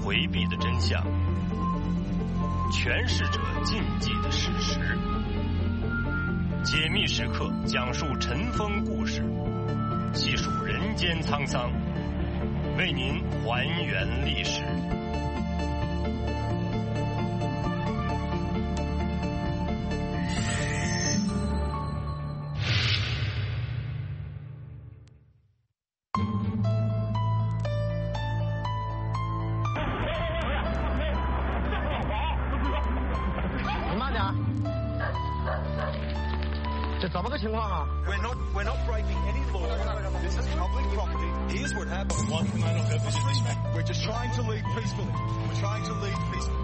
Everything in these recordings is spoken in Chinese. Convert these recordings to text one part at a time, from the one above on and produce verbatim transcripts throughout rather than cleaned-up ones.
回避的真相，诠释者禁忌的事实。解密时刻讲述尘封故事，细数人间沧桑，为您还原历史。 这怎么个情况啊 ？We're not, we're not breaking any law. This is public property. Here's what happened. Why can I not have this respect? We're just trying to leave peacefully. We're trying to leave peacefully.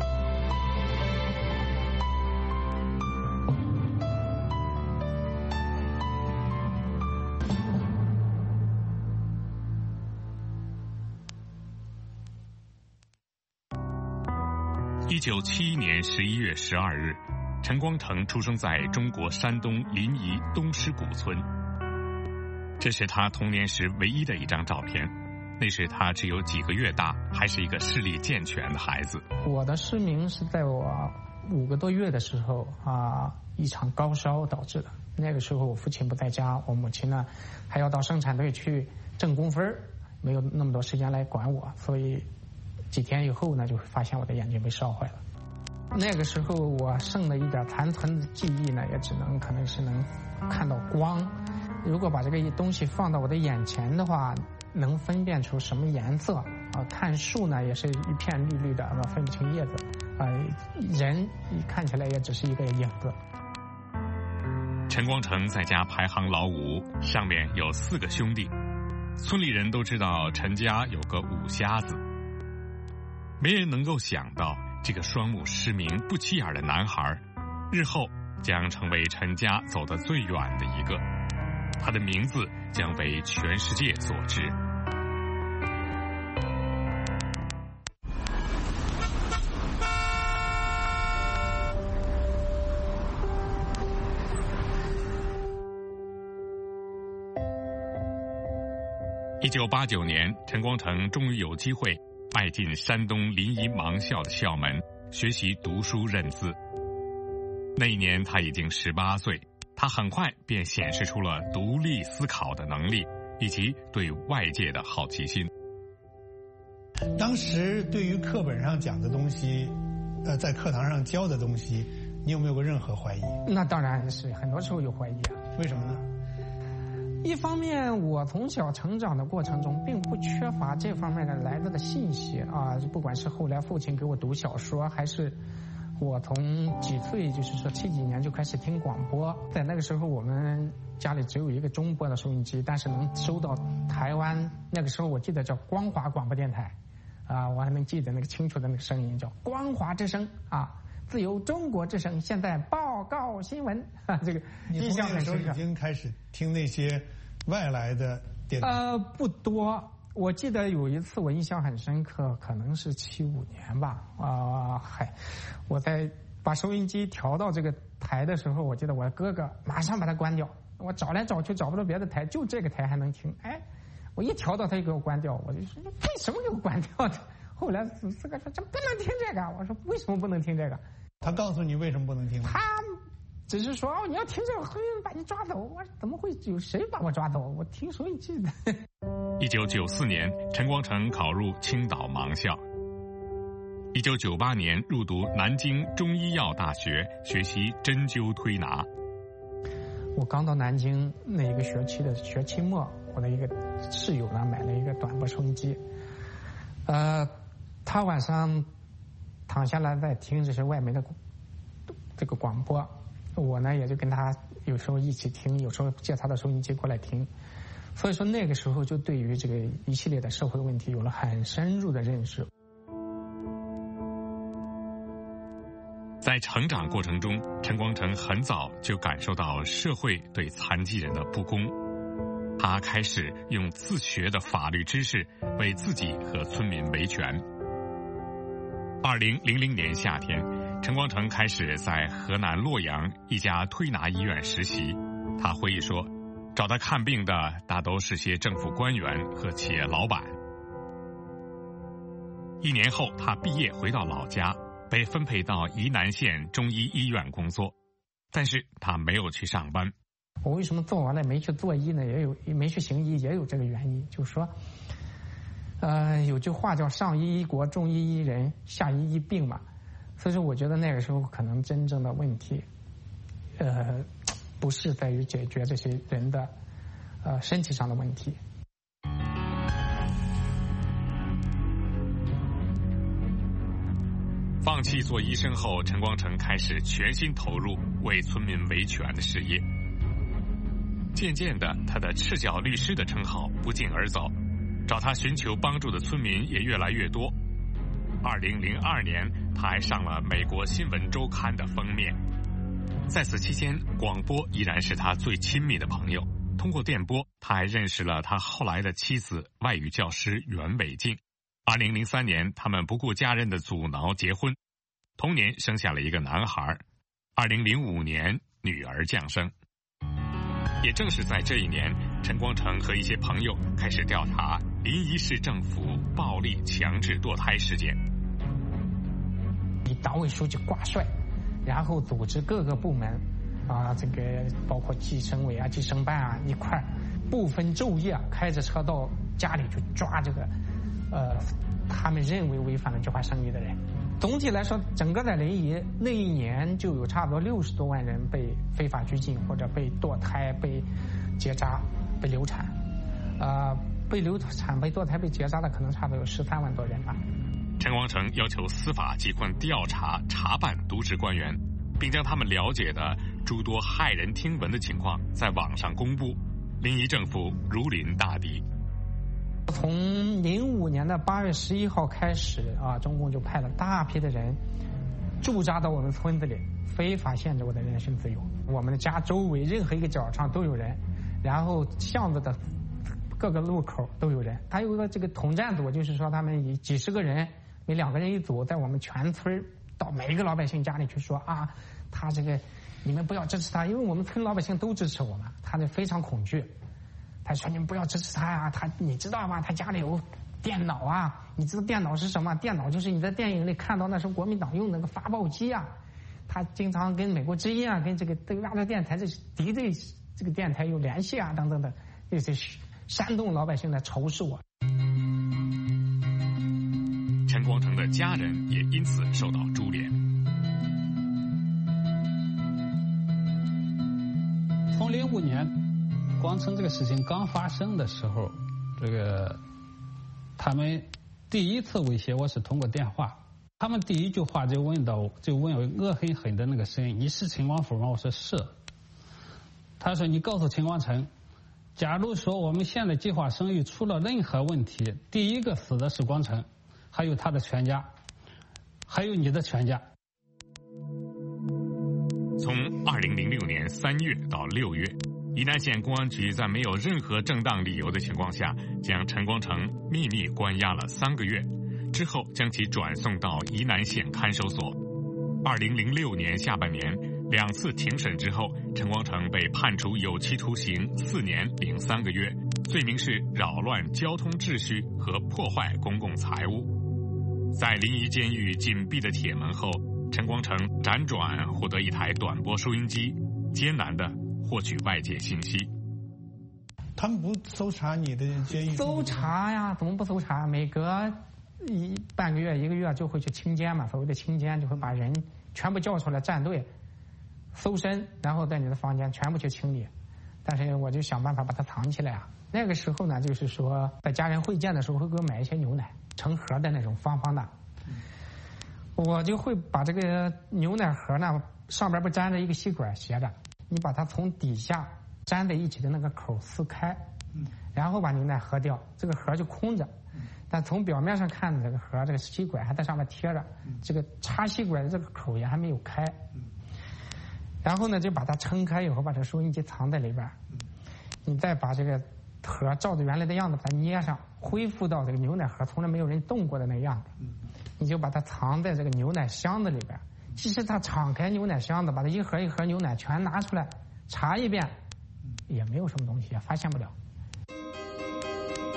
一九七一年十一月十二日，陈光诚出生在中国山东临沂东施谷村。这是他童年时唯一的一张照片，那时他只有几个月大，还是一个视力健全的孩子。 我的失明是在我五个多月的时候啊，一场高烧导致的。那个时候我父亲不在家，我母亲呢还要到生产队去挣工分，没有那么多时间来管我，所以几天以后呢，就发现我的眼睛被烧坏了。那个时候我剩的一点残存的记忆呢，也只能可能是能看到光。如果把这个东西放到我的眼前的话，能分辨出什么颜色啊？看树呢，也是一片绿绿的，分不清叶子。啊，人看起来也只是一个影子。 陈光诚在家排行老五，上面有四个兄弟。村里人都知道陈家有个五瞎子，没人能够想到这个双目失明不起眼的男孩，日后将成为陈家走得最远的一个，他的名字将为全世界所知。一九八九年，陈光诚终于有机会迈进山东临沂盲校的校门，学习读书认字。那一年他已经十八岁，他很快便显示出了独立思考的能力，以及对外界的好奇心。 当时对于课本上讲的东西，呃，在课堂上教的东西，你有没有过任何怀疑？ 那当然是，很多时候有怀疑啊。 为什么呢？ 一方面，我从小成长的过程中，并不缺乏这方面的来自的信息啊。不管是后来父亲给我读小说，还是我从几岁，就是说七几年就开始听广播。在那个时候，我们家里只有一个中波的收音机，但是能收到台湾那个时候我记得叫光华广播电台，啊，我还能记得那个清楚的那个声音叫光华之声啊。自由中国之声，现在报告新闻啊，这个印象很深刻。已经开始听那些外来的电台？ 呃，不多。我记得有一次我印象很深刻，可能是七五年吧。啊、呃，嗨，我在把收音机调到这个台的时候，我记得我哥哥马上把它关掉。我找来找去找不到别的台，就这个台还能听。哎，我一调到他就给我关掉，我就说为什么给我关掉的？后来这个说这不能听这个，我说为什么不能听这个？ 他告诉你为什么不能听吗？ 他只是说哦，你要听这个会把你抓走。我说怎么会有谁把我抓走？我听收音机的。 一九九四年，陈光诚考入青岛盲校。一九九八年入读南京中医药大学，学习针灸推拿。 我刚到南京那一个学期的学期末，我的一个室友呢买了一个短波收音机，呃，他晚上躺下来在听这些外面的这个广播，我呢也就跟他有时候一起听，有时候借他的收音机过来听。所以说那个时候就对于这个一系列的社会问题有了很深入的认识。 在成长过程中，陈光诚很早就感受到社会对残疾人的不公，他开始用自学的法律知识为自己和村民维权。二零零零年夏天，陈光诚开始在河南洛阳一家推拿医院实习。他回忆说，找他看病的大都是些政府官员和企业老板。 一年后，他毕业回到老家，被分配到沂南县中医医院工作，但是他没有去上班。 我为什么做完了没去做医呢？也有没去行医，也有这个原因，就是说，呃，有句话叫上医医国，中医医人，下医医病嘛。所以说，我觉得那个时候可能真正的问题，呃，不是在于解决这些人的呃身体上的问题。 放弃做医生后，陈光诚开始全心投入为村民维权的事业。渐渐的，他的赤脚律师的称号不胫而走，找他寻求帮助的村民也越来越多。二零零二年，他还上了美国新闻周刊的封面。在此期间，广播依然是他最亲密的朋友。通过电波，他还认识了他后来的妻子外语教师袁伟静。二零零三年，他们不顾家人的阻挠结婚，同年生下了一个男孩。二零零五年，女儿降生。也正是在这一年，陈光诚和一些朋友开始调查临沂市政府暴力强制堕胎事件。 以党委书记挂帅，然后组织各个部门，啊，这个包括计生委啊、计生办啊一块儿，不分昼夜开着车到家里去抓这个，呃，他们认为违反了计划生育的人。总体来说，整个在临沂那一年就有差不多六十多万人被非法拘禁，或者被堕胎、被结扎、被流产，呃，被流产、被堕胎、被结扎的可能差不多有十三万多人吧。 陈光诚要求司法机关调查查办渎职官员，并将他们了解的诸多骇人听闻的情况在网上公布。临沂政府如临大敌。 从零五年的八月十一号开始啊，中共就派了大批的人驻扎到我们村子里，非法限制我的人身自由。我们的家周围任何一个角上都有人，然后巷子的各个路口都有人。他有一个这个统战组，就是说他们以几十个人，每两个人一组，在我们全村到每一个老百姓家里去说啊，他这个你们不要支持他，因为我们村老百姓都支持我们，他就非常恐惧。他说你们不要支持他呀、啊，他你知道吗？他家里有电脑啊，你知道电脑是什么？电脑就是你在电影里看到那时候国民党用那个发报机啊。他经常跟美国之音啊，跟这个这个亚洲电台这敌对这个电台有联系啊，等等等，这些煽动老百姓来仇视我。 陈光诚的家人也因此受到株连。 从零五年光诚这个事情刚发生的时候，这个他们第一次威胁我是通过电话，他们第一句话就问到，就问我恶狠狠的那个声音：“你是陈光甫吗？”我说是。他说：“你告诉陈光诚，假如说我们现在计划生育出了任何问题，第一个死的是光诚，还有他的全家，还有你的全家。” 从二零零六年三月到六月，沂南县公安局在没有任何正当理由的情况下，将陈光诚秘密关押了三个月，之后将其转送到沂南县看守所。二零零六年下半年，两次庭审之后，陈光诚被判处有期徒刑四年零三个月，罪名是扰乱交通秩序和破坏公共财物。在临沂监狱紧闭的铁门后，陈光诚辗转获得一台短波收音机，艰难地获取外界信息。 他们不搜查你的监狱？ 搜查呀，怎么不搜查？每隔一半个月、一个月就会去清监嘛，所谓的清监就会把人全部叫出来站队搜身，然后在你的房间全部去清理。但是我就想办法把它藏起来啊。那个时候呢，就是说在家人会见的时候会给我买一些牛奶，成盒的那种方方的。我就会把这个牛奶盒呢，上边不粘着一个吸管斜着，你把它从底下粘在一起的那个口撕开，然后把牛奶喝掉，这个盒就空着。但从表面上看，这个盒这个吸管还在上面贴着，这个插吸管的这个口也还没有开。然后呢，就把它撑开以后，把这收音机藏在里边，你再把这个盒照着原来的样子把它捏上，恢复到这个牛奶盒从来没有人动过的那个样子。你就把它藏在这个牛奶箱子里边。其实他敞开牛奶箱子，把它一盒一盒牛奶全拿出来查一遍，也没有什么东西，也发现不了。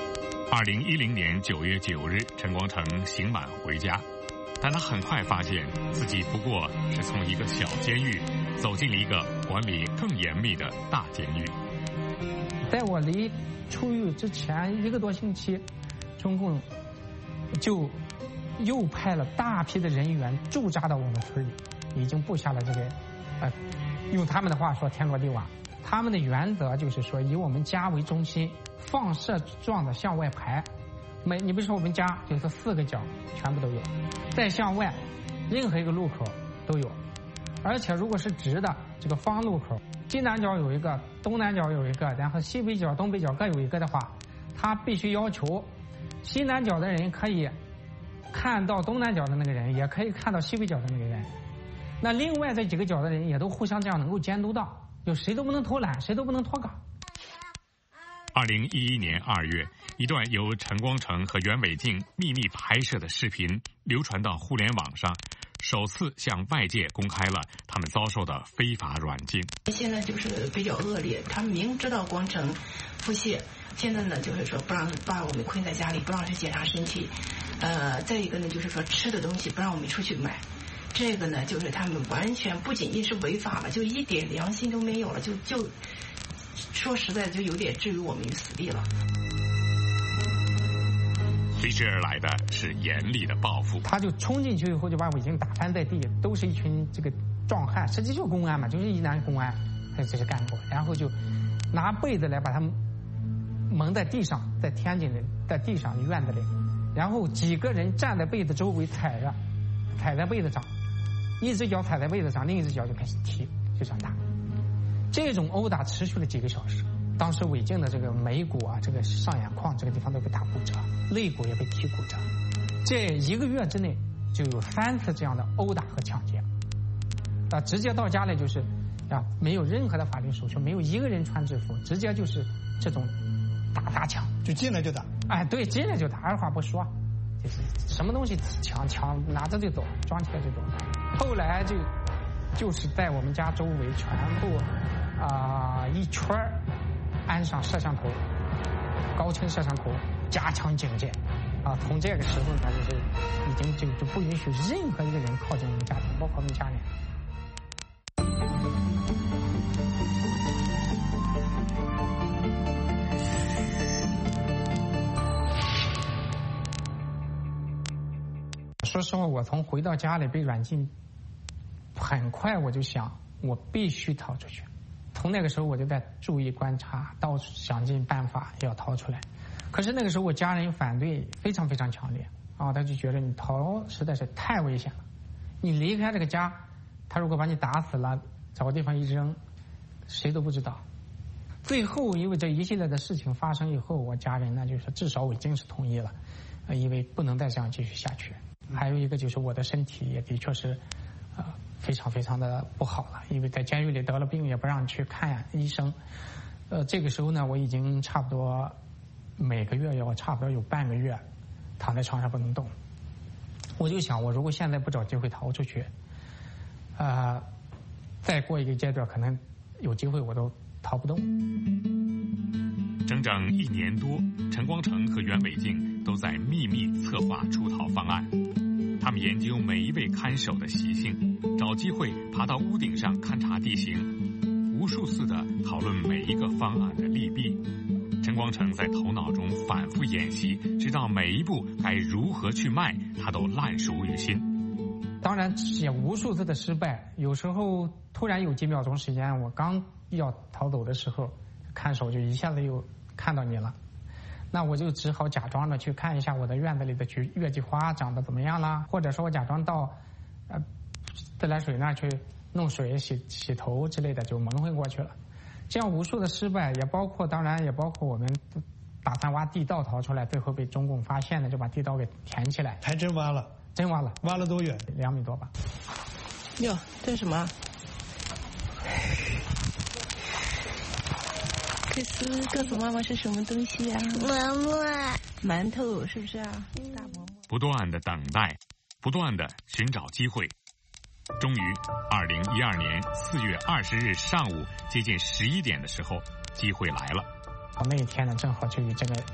二零一零年九月九日，陈光诚刑满回家，但他很快发现自己不过是从一个小监狱走进了一个管理更严密的大监狱。 在我离出狱之前一个多星期，中共就又派了大批的人员驻扎到我们村里，已经布下了这个，呃，用他们的话说天罗地网。他们的原则就是说，以我们家为中心，放射状的向外排。每你比如说我们家就是四个角全部都有，再向外，任何一个路口都有。而且如果是直的这个方路口，西南角有一个，东南角有一个，然后西北角、东北角各有一个的话，他必须要求西南角的人可以看到东南角的那个人，也可以看到西北角的那个人。那另外这几个角的人也都互相这样能够监督到。就谁都不能偷懒，谁都不能脱岗。 二零一一年二月，一段由陈光诚和袁伟静秘密拍摄的视频流传到互联网上，首次向外界公开了他们遭受的非法软禁。 现在就是比较恶劣，他们明知道光诚腹泻，现在呢就是说不让把我们困在家里，不让去检查身体，呃，再一个呢就是说吃的东西不让我们出去买。这个呢，就是他们完全不仅仅是违法了，就一点良心都没有了，就就说实在就有点置于我们于死地了。 随之而来的是严厉的报复。 他就冲进去以后就把我已经打翻在地，都是一群这个壮汉，实际就是公安嘛，就是宜南公安，还有这些干部，然后就拿被子来把他们蒙在地上，在天津的在地上院子里，然后几个人站在被子周围踩着，踩在被子上。一只脚踩在被子上，另一只脚就开始踢，就这样打。这种殴打持续了几个小时。当时韦静的这个眉骨啊，这个上眼眶这个地方都被打骨折，肋骨也被踢骨折。这一个月之内就有三次这样的殴打和抢劫。啊，直接到家里就是啊，没有任何的法律手续，没有一个人穿制服，直接就是这种打打抢， 就进来就打。 哎，对，进来就打，二话不说。就是什么东西抢抢拿着就走，装起来就走。后来就就是在我们家周围全部啊、呃、一圈安上摄像头，高清摄像头，加强警戒。啊，从这个时候呢，就是已经就就不允许任何一个人靠近我们家庭，包括我们家人。说实话，我从回到家里被软禁，很快我就想，我必须逃出去。从那个时候我就在注意观察，到处想尽办法要逃出来。可是那个时候我家人反对非常非常强烈啊，他就觉得你逃实在是太危险了，你离开这个家，他如果把你打死了，找个地方一扔，谁都不知道。最后因为这一系列的事情发生以后，我家人呢就是至少我已经是同意了，呃，因为不能再这样继续下去。还有一个就是我的身体也的确是，呃，非常非常的不好了，因为在监狱里得了病也不让去看医生，呃，这个时候呢，我已经差不多每个月要差不多有半个月躺在床上不能动。我就想，我如果现在不找机会逃出去，呃，再过一个阶段，可能有机会我都逃不动。 整整一年多，陈光诚和袁伟静都在秘密策划出逃方案。他们研究每一位看守的习性，找机会爬到屋顶上勘察地形，无数次的讨论每一个方案的利弊。陈光诚在头脑中反复演习，直到每一步该如何去迈，他都烂熟于心。 当然也无数次的失败，有时候突然有几秒钟时间，我刚要逃走的时候，看守就一下子又看到你了，那我就只好假装的去看一下我的院子里的菊月季花长得怎么样啦，或者说我假装到呃自来水那儿去弄水洗洗头之类的，就蒙混过去了。这样无数的失败，也包括当然也包括我们打算挖地道逃出来，最后被中共发现了，就把地道给填起来。 还真挖了， 真挖了。 挖了多远？ 两米多吧。 哟，这是什么？这是告诉妈妈是什么东西啊？ 馍馍， 馒头是不是啊？大馍馍。 不断的等待，不断的寻找机会，终于，二零一二年四月二十日上午接近十一点的时候，机会来了。 那一天呢，正好就与这个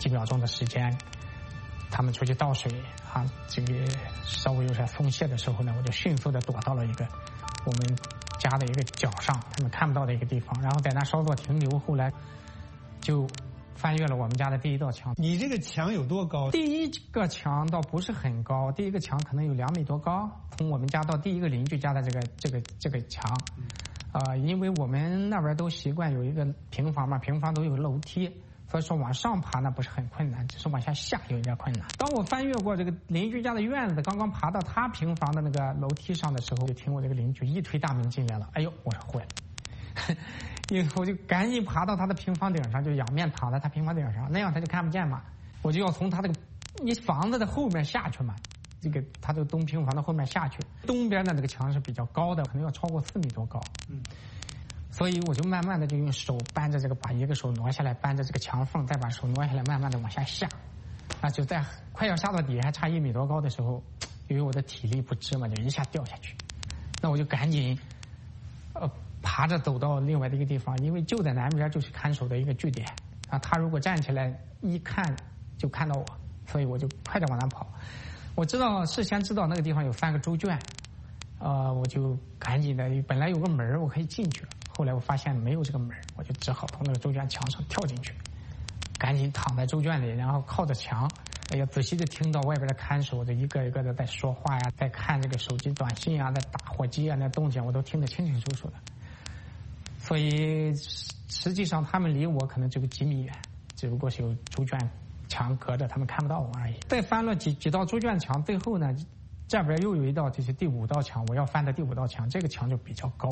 几秒钟的时间，他们出去倒水啊，这个稍微有点松懈的时候呢，我就迅速的躲到了一个我们家的一个角上，他们看不到的一个地方，然后在那稍作停留，后来就翻越了我们家的第一道墙。 你这个墙有多高？ 第一个墙倒不是很高，第一个墙可能有两米多高，从我们家到第一个邻居家的这个这个这个墙，啊、呃，因为我们那边都习惯有一个平房嘛，平房都有楼梯，所以说往上爬呢不是很困难，只是往下下有一点困难。当我翻越过这个邻居家的院子，刚刚爬到他平房的那个楼梯上的时候，就听我这个邻居一推大门进来了，哎呦，我说坏了。以后就赶紧爬到他的平房顶上，就仰面躺在他平房顶上，那样他就看不见嘛。我就要从他这个你房子的后面下去嘛，这个他这个东平房的后面下去。东边的那个墙是比较高的，可能要超过四米多高。嗯，所以我就慢慢的就用手扳着这个，把一个手挪下来扳着这个墙缝，再把手挪下来，慢慢的往下下。啊，就在快要下到底还差一米多高的时候，由于我的体力不支嘛，就一下掉下去。那我就赶紧，呃。爬着走到另外的一个地方，因为就在南边就是看守的一个据点啊。他如果站起来一看就看到我，所以我就快点往那跑。我知道事先知道那个地方有三个猪圈，呃，我就赶紧的，本来有个门我可以进去，后来我发现没有这个门，我就只好从那个猪圈墙上跳进去，赶紧躺在猪圈里，然后靠着墙，哎呀，仔细的听到外边的看守的一个一个的在说话呀，在看这个手机短信啊，在打火机啊，那动静我都听得清清楚楚的。所以实际上他们离我可能只有几米远，只不过是有猪圈墙隔着，他们看不到我而已。再翻了几几道猪圈墙，最后呢，这边又有一道，就是第五道墙，我要翻的第五道墙，这个墙就比较高。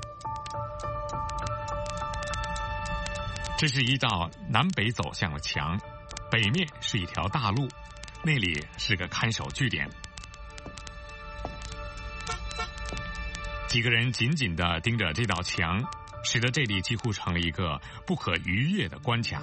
这是一道南北走向的墙，北面是一条大路，那里是个看守据点。几个人紧紧地盯着这道墙，使得这里几乎成了一个不可逾越的关卡。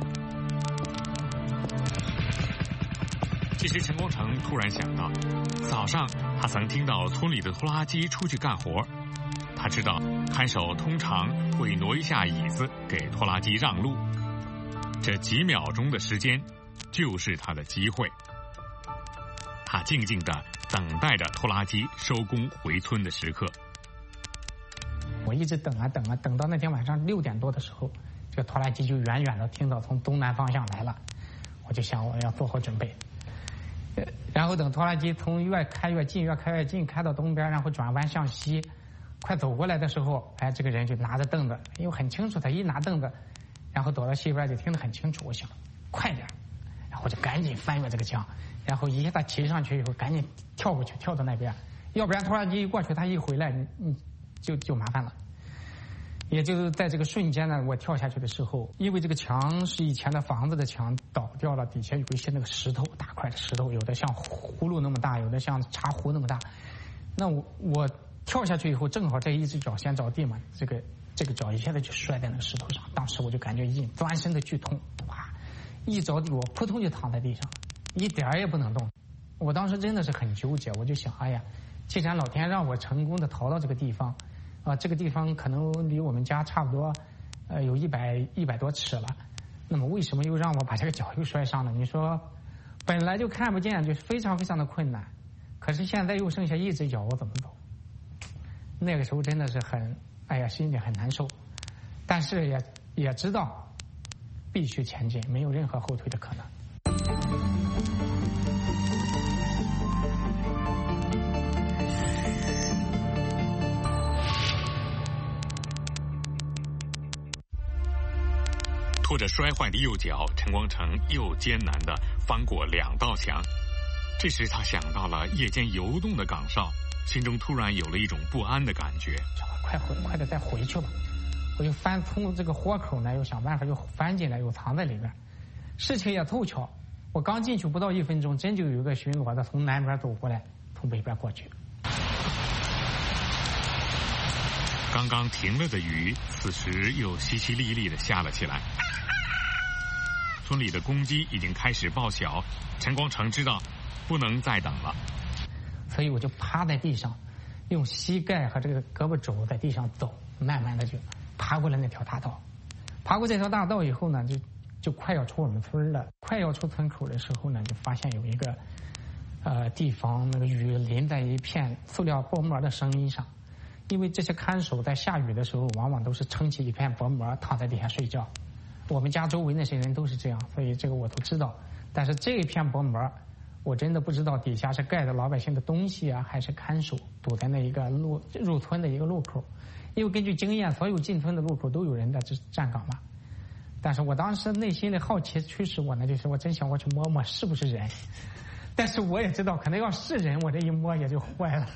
这时陈光诚突然想到，早上他曾听到村里的拖拉机出去干活，他知道看守通常会挪一下椅子给拖拉机让路，这几秒钟的时间就是他的机会。他静静地等待着拖拉机收工回村的时刻。 我一直等啊等啊，等到那天晚上六点多的时候，这个拖拉机就远远的听到从东南方向来了，我就想我要做好准备。然后等拖拉机从越开越近，越开越近，开到东边，然后转弯向西，快走过来的时候，哎，这个人就拿着凳子，因为很清楚，他一拿凳子，然后躲到西边就听得很清楚。我想快点，然后就赶紧翻越这个墙，然后一下他骑上去以后，赶紧跳过去，跳到那边，要不然拖拉机一过去，他一回来，你你就就麻烦了。也就是在这个瞬间呢，我跳下去的时候，因为这个墙是以前的房子的墙倒掉了，底下有一些那个石头，大块的石头，有的像葫芦那么大，有的像茶壶那么大。那我我跳下去以后，正好这一只脚先着地嘛，这个这个脚一下子就摔在那个石头上，当时我就感觉一钻身的剧痛，哇，一着地我扑通就躺在地上，一点也不能动。我当时真的是很纠结，我就想，哎呀，既然老天让我成功的逃到这个地方。啊，这个地方可能离我们家差不多，呃，有一百一百多尺了。那么为什么又让我把这个脚又摔伤了？你说，本来就看不见，就是非常非常的困难。可是现在又剩下一只脚，我怎么走？那个时候真的是很，哎呀，心里很难受。但是也也知道，必须前进，没有任何后退的可能。 拖着摔坏的右脚，陈光诚又艰难地翻过两道墙。这时他想到了夜间游动的岗哨，心中突然有了一种不安的感觉。 快回，快点再回去吧！我就翻从这个豁口呢，又想办法又翻进来，又藏在里面。事情也凑巧，我刚进去不到一分钟，真就有一个巡逻的从南边走过来，从北边过去。 刚刚停了的雨，此时又淅淅沥沥地下了起来。村里的公鸡已经开始报晓，陈光诚知道不能再等了， 所以我就趴在地上，用膝盖和这个胳膊肘在地上走，慢慢的就爬过了那条大道。爬过这条大道以后呢，就就快要出我们村了。快要出村口的时候呢，就发现有一个呃地方，那个雨淋在一片塑料薄膜的生衣上。因为这些看守在下雨的时候，往往都是撑起一片薄膜躺在底下睡觉。我们家周围那些人都是这样，所以这个我都知道。但是这一片薄膜，我真的不知道底下是盖的老百姓的东西啊，还是看守堵在那一个路入村的一个路口。因为根据经验，所有进村的路口都有人在这站岗嘛。但是我当时内心的好奇驱使我呢，就是我真想过去摸摸是不是人。但是我也知道，可能要是人，我这一摸也就坏了。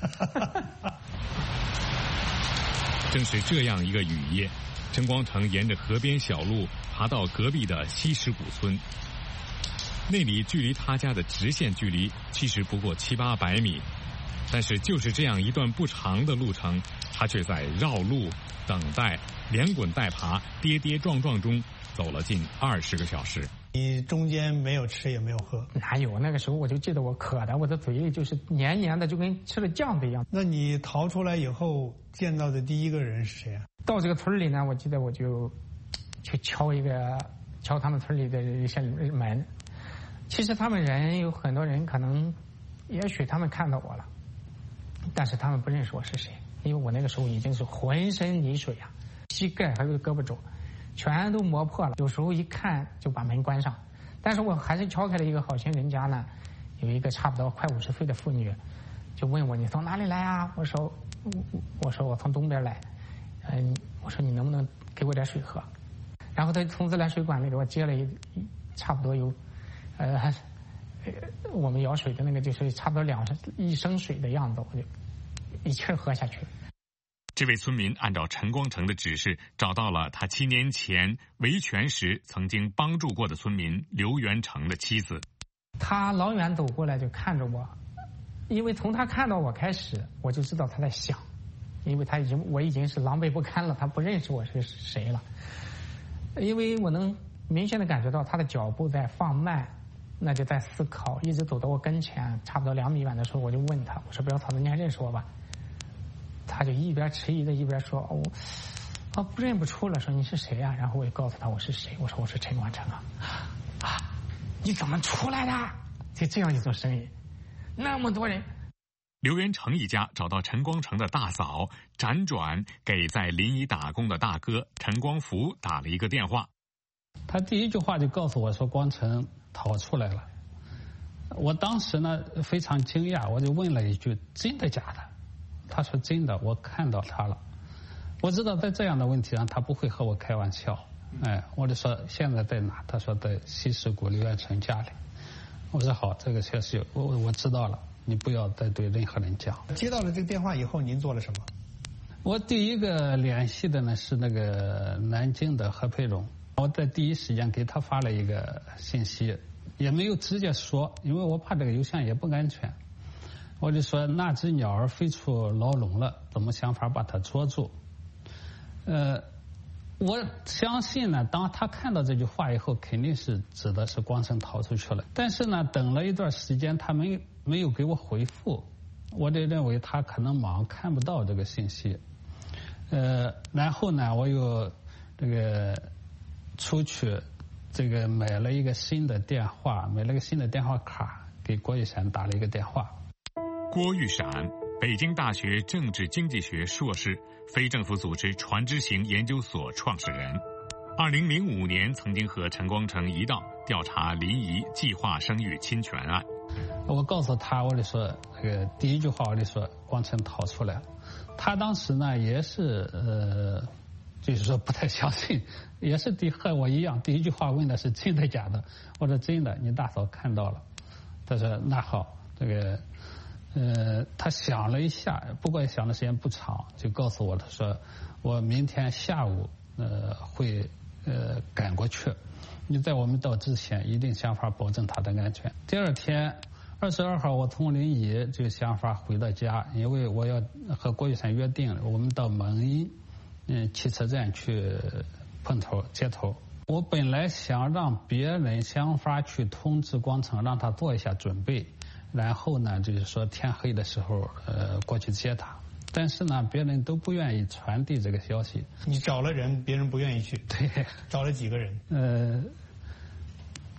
正是这样一个雨夜，陈光诚沿着河边小路爬到隔壁的西石谷村。那里距离他家的直线距离其实不过七八百米，但是就是这样一段不长的路程，他却在绕路、等待、连滚带爬、跌跌撞撞中走了近二十个小时。 你中间没有吃也没有喝？ 哪有？那个时候我就记得我渴的，我的嘴里就是黏黏的，就跟吃了酱子一样。 那你逃出来以后见到的第一个人是谁啊？ 到这个村里呢，我记得我就去敲一个敲他们村里的一些门。其实他们人有很多人可能，也许他们看到我了，但是他们不认识我是谁，因为我那个时候已经是浑身泥水啊，膝盖还有胳膊肘全都磨破了，有时候一看就把门关上。但是我还是敲开了一个好心人家呢，有一个差不多快五十岁的妇女，就问我你从哪里来啊？我说我说我从东边来，嗯，我说你能不能给我点水喝？然后他从自来水管里给我接了一差不多有，呃，我们舀水的那个就是差不多两一升水的样子，我就一气儿喝下去。 这位村民按照陈光诚的指示，找到了他七年前维权时曾经帮助过的村民刘元成的妻子。 他老远走过来就看着我，因为从他看到我开始，我就知道他在想，因为他已经我已经是狼狈不堪了，他不认识我是谁了。因为我能明显的感觉到他的脚步在放慢，那就在思考，一直走到我跟前，差不多两米远的时候，我就问他，我说不要草子，你还认识我吧？他就一边迟疑的一边说，哦，啊不认不出了，说你是谁啊？然后我也告诉他我是谁，我说我是陈光诚啊，啊，你怎么出来的？就这样一种声音，那么多人。 刘元成一家找到陈光诚的大嫂，辗转给在临沂打工的大哥陈光福打了一个电话。 他第一句话就告诉我说光诚逃出来了。我当时呢非常惊讶，我就问了一句真的假的？他说真的，我看到他了。我知道在这样的问题上他不会和我开玩笑，哎，我就说现在在哪？他说在西石谷刘元成家里。我说好，这个消息我我知道了，你不要再对任何人讲。 接到了这个电话以后，您做了什么？ 我第一个联系的呢是那个南京的何佩荣，我在第一时间给他发了一个信息，也没有直接说，因为我怕这个邮箱也不安全。我就说那只鸟儿飞出牢笼了，怎么想法把它捉住？呃，我相信呢，当他看到这句话以后，肯定是指的是光诚逃出去了。但是呢，等了一段时间，他没没有给我回复，我就认为他可能忙看不到这个信息。呃，然后呢，我又这个出去这个买了一个新的电话，买了个新的电话卡，给郭玉闪打了一个电话。 郭玉闪，北京大学政治经济学硕士，非政府组织传知行研究所创始人。二零零五年曾经和陈光诚一道调查临沂计划生育侵权案。 我告诉他，我就说这个第一句话我就说光诚逃出来了。他当时呢也是呃，就是说不太相信，也是第和我一样，第一句话问的是真的假的。我说真的，你大嫂看到了。他说那好，这个呃，他想了一下，不过想的时间不长，就告诉我，他说我明天下午呃会呃赶过去，你在我们到之前一定想法保证他的安全。第二天二十二号我从临沂就想法回到家，因为我要和郭玉闪约定我们到蒙阴嗯汽车站去碰头接头。我本来想让别人想法去通知光诚，让他做一下准备，然后呢就是说天黑的时候呃过去接他，但是呢别人都不愿意传递这个消息。 你找了人，别人不愿意去。 对， 找了几个人？ 呃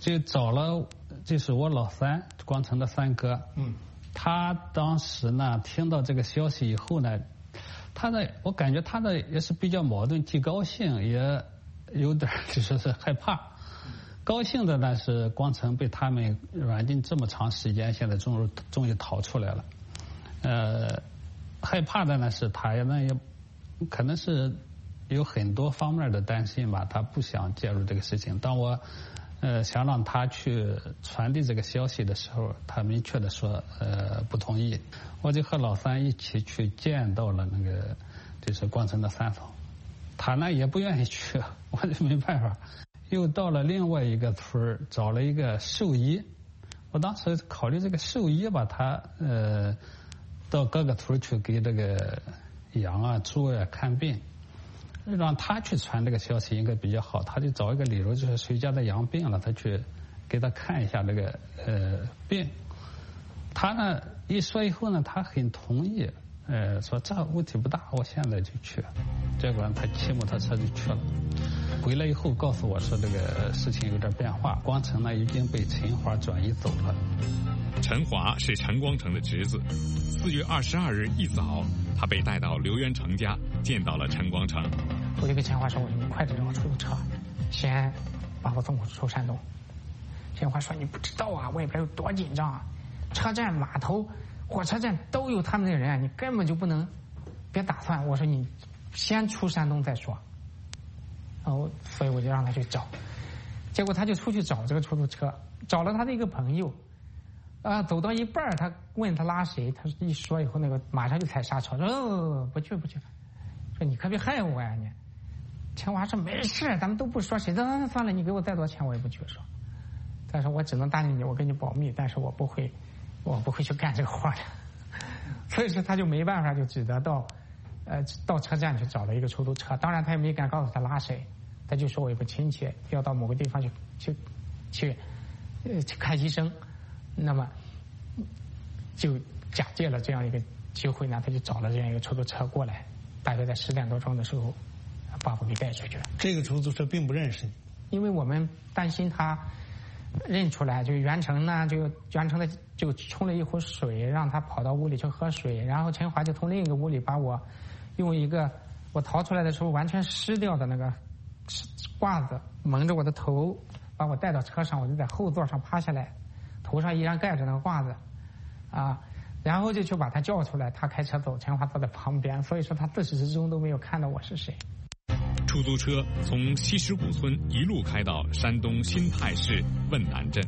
就找了，就是我老三光成的三哥，嗯，他当时呢听到这个消息以后呢，他的我感觉他的也是比较矛盾，既高兴也有点就说是害怕。高兴的呢是光成被他们软禁这么长时间，现在终于终于逃出来了。呃，害怕的呢是他呢也可能是有很多方面的担心吧，他不想介入这个事情。当我呃想让他去传递这个消息的时候，他明确的说呃不同意。我就和老三一起去见到了那个就是光成的三嫂，他呢也不愿意去，我就没办法。又到了另外一个村找了一个兽医。我当时考虑这个兽医吧，他呃到各个村去给这个羊啊、猪啊看病，让他去传这个消息应该比较好。他就找一个理由，就是谁家的羊病了，他去给他看一下这个呃病。他呢一说以后呢，他很同意，呃说这问题不大，我现在就去。结果他骑摩托车就去了。回来以后告诉我说这个事情有点变化，光成呢已经被陈华转移走了。 陈华是陈光诚的侄子。四月二十二日一早，他被带到刘元成家，见到了陈光诚。 我就跟陈华说：“我说你快点让我出租车，先把我送出山东。”陈华说：“你不知道啊，外边有多紧张啊，车站、码头、火车站都有他们的人，你根本就不能别打算。”我说：“你先出山东再说。”哦，所以我就让他去找，结果他就出去找这个出租车，找了他的一个朋友，啊，走到一半他问他拉谁，他一说以后，那个马上就踩刹车，说哦不去不去，说你可别害我呀你。陈华说没事，咱们都不说谁，算算了，你给我再多钱我也不去说。他说我只能答应你，我给你保密，但是我不会，我不会去干这个活的。所以说他就没办法，就只得到，呃，到车站去找了一个出租车，当然他也没敢告诉他拉谁。他就说我有个亲戚要到某个地方去去去呃去看医生，那么就假借了这样一个机会呢，他就找了这样一个出租车过来，大约在十点多钟的时候把我给带出去了。 这个出租车并不认识你， 因为我们担心他认出来，就袁成呢，就袁成的就冲了一壶水，让他跑到屋里去喝水，然后陈华就从另一个屋里把我用一个我逃出来的时候完全湿掉的那个褂子蒙着我的头，把我带到车上，我就在后座上趴下来，头上依然盖着那个褂子，啊，然后就去把他叫出来，他开车走，陈华坐在旁边，所以说他自始至终都没有看到我是谁。 出租车从西石谷村一路开到山东新泰市汶南镇。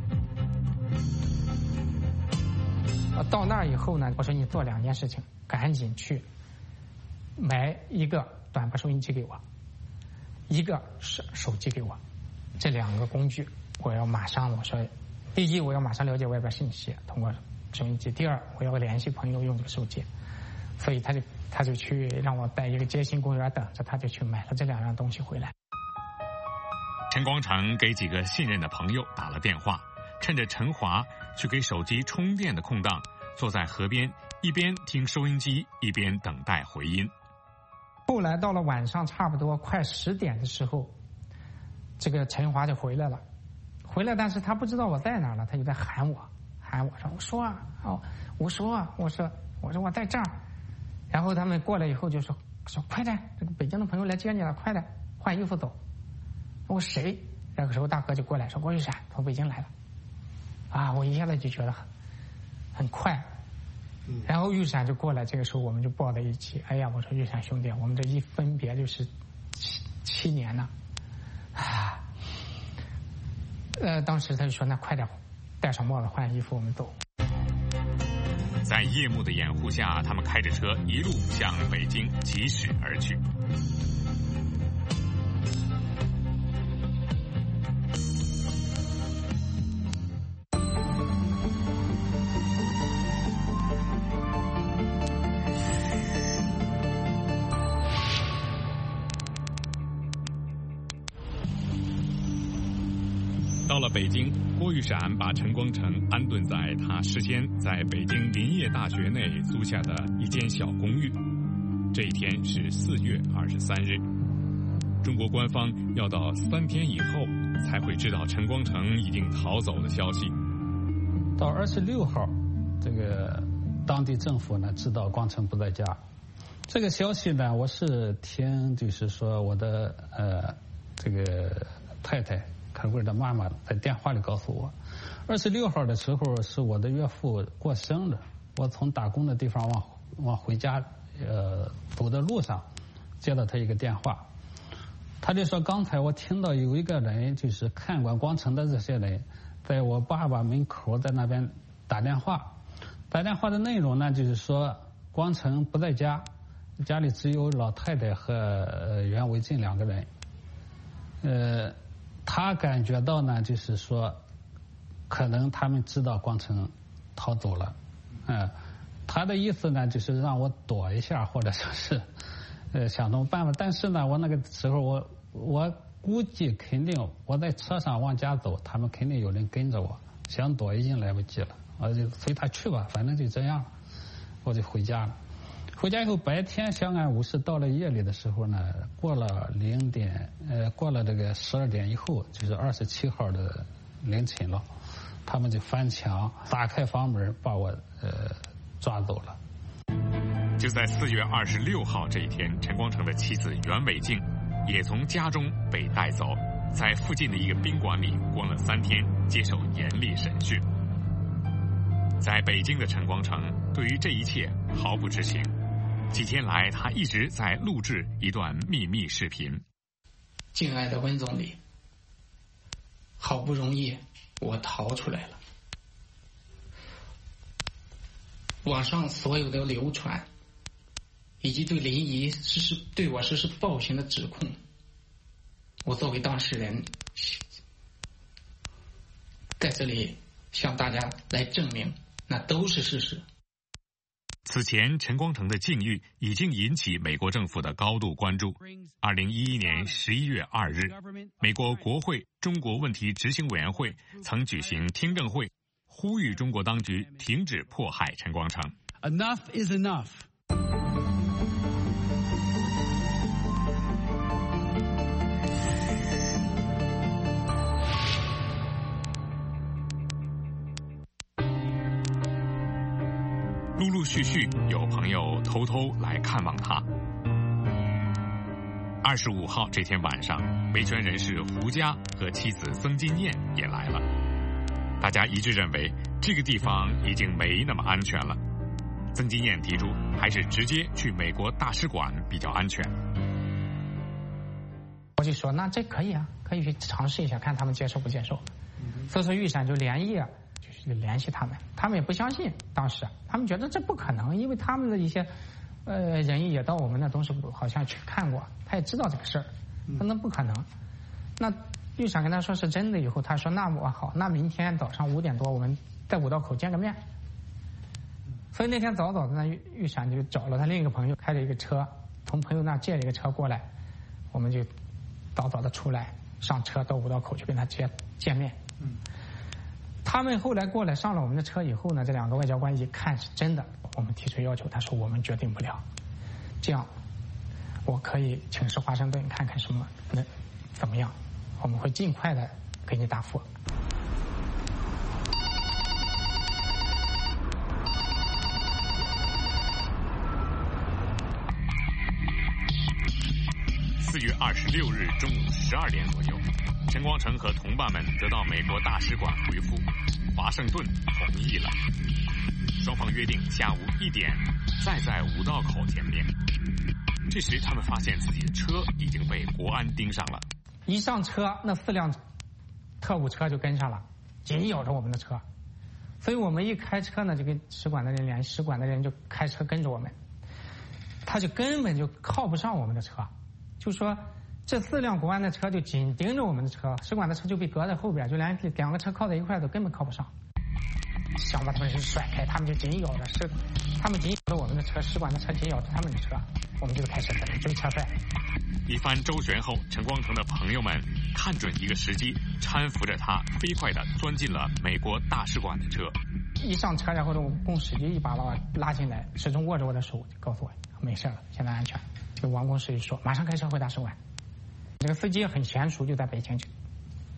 到那儿以后呢，我说你做两件事情，赶紧去买一个短波收音机给我，一个是手机给我，这两个工具我要马上，我说第一我要马上了解外边信息，通过收音机；第二我要联系朋友用这个手机。所以他就他就去让我在一个街心公园等着，他就去买了这两样东西回来。 陈光诚给几个信任的朋友打了电话，趁着陈华去给手机充电的空档，坐在河边一边听收音机一边等待回音。 后来到了晚上差不多快十点的时候，这个陈华就回来了，回来但是他不知道我在哪了，他就在喊我，喊我说我说啊，哦，我说啊，我说我说我在这儿。然后他们过来以后就说说快点，这个北京的朋友来接你了，快点换衣服走。我谁？那个时候大哥就过来说郭玉闪从北京来了，啊，我一下子就觉得很很快。然后玉闪就过来，这个时候我们就抱在一起。哎呀，我说玉闪兄弟，我们这一分别就是七七年了，啊，呃，当时他就说那快点戴上帽子换衣服，我们走。 在夜幕的掩护下，他们开着车一路向北京疾驶而去。到了北京，郭玉闪把陈光诚安顿在他事先在北京林业大学内租下的一间小公寓。这一天是四月二十三日，中国官方要到三天以后才会知道陈光诚已经逃走的消息。 到二十六号，这个当地政府呢知道光诚不在家。这个消息呢，我是听就是说我的呃这个太太可贵的妈妈在电话里告诉我。二十六号的时候是我的岳父过生日，我从打工的地方往往回家呃走的路上，接到他一个电话，他就说刚才我听到有一个人就是看管光诚的这些人，在我爸爸门口在那边打电话，打电话的内容呢就是说光诚不在家。家里只有老太太和呃袁维进两个人，呃，他感觉到呢，就是说，可能他们知道光诚逃走了，嗯、呃，他的意思呢，就是让我躲一下，或者说是，呃，想什么办法。但是呢，我那个时候我我估计肯定我在车上往家走，他们肯定有人跟着我，想躲已经来不及了，我就随他去吧，反正就这样，我就回家了。回家以后，白天相安无事。到了夜里的时候呢，过了零点，呃，过了这个十二点以后，就是二十七号的凌晨了，他们就翻墙打开房门，把我呃抓走了。 就在四月二十六号这一天，陈光诚的妻子袁伟静也从家中被带走，在附近的一个宾馆里关了三天，接受严厉审讯。在北京的陈光诚对于这一切毫不知情。几天来，他一直在录制一段秘密视频。 敬爱的温总理，好不容易我逃出来了。网上所有的流传，以及对林怡实施对我实施暴行的指控，我作为当事人，在这里向大家来证明，那都是事实。 此前，陈光诚的境遇已经引起美国政府的高度关注。二零一一年十一月二日，美国国会中国问题执行委员会曾举行听证会，呼吁中国当局停止迫害陈光诚。 Enough is enough. 陆陆续续有朋友偷偷来看望他。二十五号这天晚上，维权人士胡佳和妻子曾金燕也来了。大家一致认为这个地方已经没那么安全了。曾金燕提出，还是直接去美国大使馆比较安全。 我就说，那这可以啊，可以去尝试一下，看他们接受不接受。所以说，玉山就连夜就是联系他们，他们也不相信，当时他们觉得这不可能，因为他们的一些呃人也到我们那东西部好像去看过，他也知道这个事儿，说那不可能。那玉山跟他说是真的以后，他说那我好，那明天早上五点多我们在五道口见个面。所以那天早早的呢，玉玉山就找了他另一个朋友，开着一个车，从朋友那借了一个车过来，我们就早早的出来上车到五道口去跟他见见面。嗯，他们后来过来上了我们的车以后呢，这两个外交官一看是真的，我们提出要求，他说我们决定不了，这样我可以请示华盛顿看看什么能怎么样，我们会尽快的给你答复。 四月二十六日中午十二点左右，陈光诚和同伴们得到美国大使馆回复，华盛顿同意了。双方约定下午一点再在五道口见面。这时他们发现自己的车已经被国安盯上了。 一上车，那四辆特务车就跟上了，紧咬着我们的车。所以我们一开车呢，就跟使馆的人联系，使馆的人就开车跟着我们，他就根本就靠不上我们的车。就说这四辆国安的车就紧盯着我们的车，使馆的车就被隔在后边，就连两个车靠在一块都根本靠不上，想把他们甩开，他们就紧咬着，是他们紧咬着我们的车，使馆的车紧咬着他们的车，我们就开始追车帅。 一番周旋后，陈光诚的朋友们看准一个时机，搀扶着他飞快地钻进了美国大使馆的车。 一上车，然后我公使就一把把我拉进来，始终握着我的手，就告诉我没事了，现在安全。这个王公使就说马上开车回大使馆。这个司机也很娴熟，就在北京去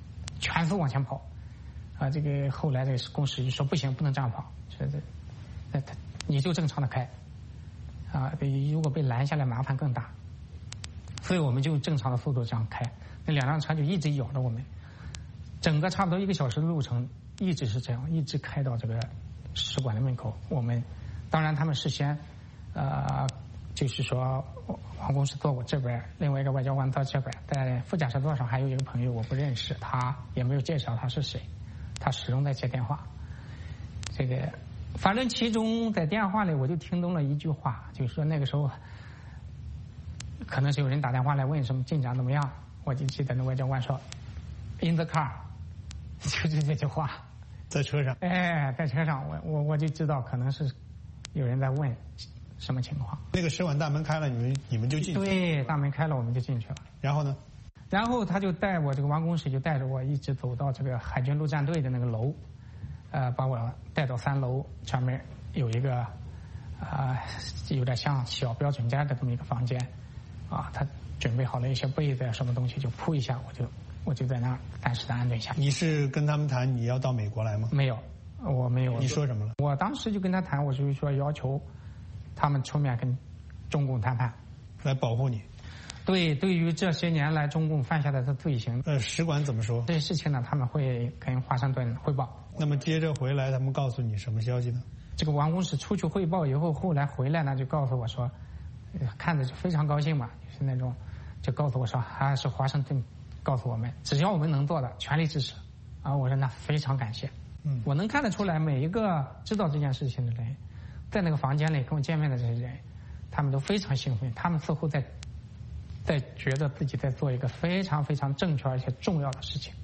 全速往前跑。啊，这个后来这个公使就说不行，不能这样跑，说这，那他你就正常的开，啊，如果被拦下来麻烦更大，所以我们就正常的速度这样开，那两辆车就一直咬着我们，整个差不多一个小时的路程一直是这样，一直开到这个使馆的门口。我们当然他们事先，呃，就是说王公使坐我这边，另外一个外交官到这边，在副驾驶座上还有一个朋友我不认识，他也没有介绍他是谁。他始终在接电话，这个反正其中在电话里我就听懂了一句话，就是说那个时候可能是有人打电话来问什么进展怎么样，我就记得那外交官说 "in the car"， 就是这句话， 在车上。 哎，在车上，我我我就知道可能是有人在问什么情况。 那个使馆大门开了，你们你们就进去了。 对，大门开了，我们就进去了。 然后呢？ 然后他就带我，这个王公使就带着我一直走到这个海军陆战队的那个楼，呃，把我带到三楼上面有一个，啊、呃，有点像小标准间的这么一个房间，啊，他准备好了一些被子啊，什么东西就铺一下，我就我就在那儿暂时的安顿下。 你是跟他们谈你要到美国来吗？ 没有，我没有。 你说什么了？ 我当时就跟他谈，我就是说要求他们出面跟中共谈判， 来保护你。 对，对于这些年来中共犯下的罪行， 呃，使馆怎么说？ 这些事情呢，他们会跟华盛顿汇报。 那么接着回来，他们告诉你什么消息呢？ 这个王公使出去汇报以后，后来回来呢，就告诉我说，看着就非常高兴嘛，就是那种，就告诉我说，还是华盛顿告诉我们，只要我们能做的，全力支持。啊，我说那非常感谢。嗯，我能看得出来，每一个知道这件事情的人，在那个房间里跟我见面的这些人，他们都非常兴奋，他们似乎在。在觉得自己在做一个非常非常正确而且重要的事情。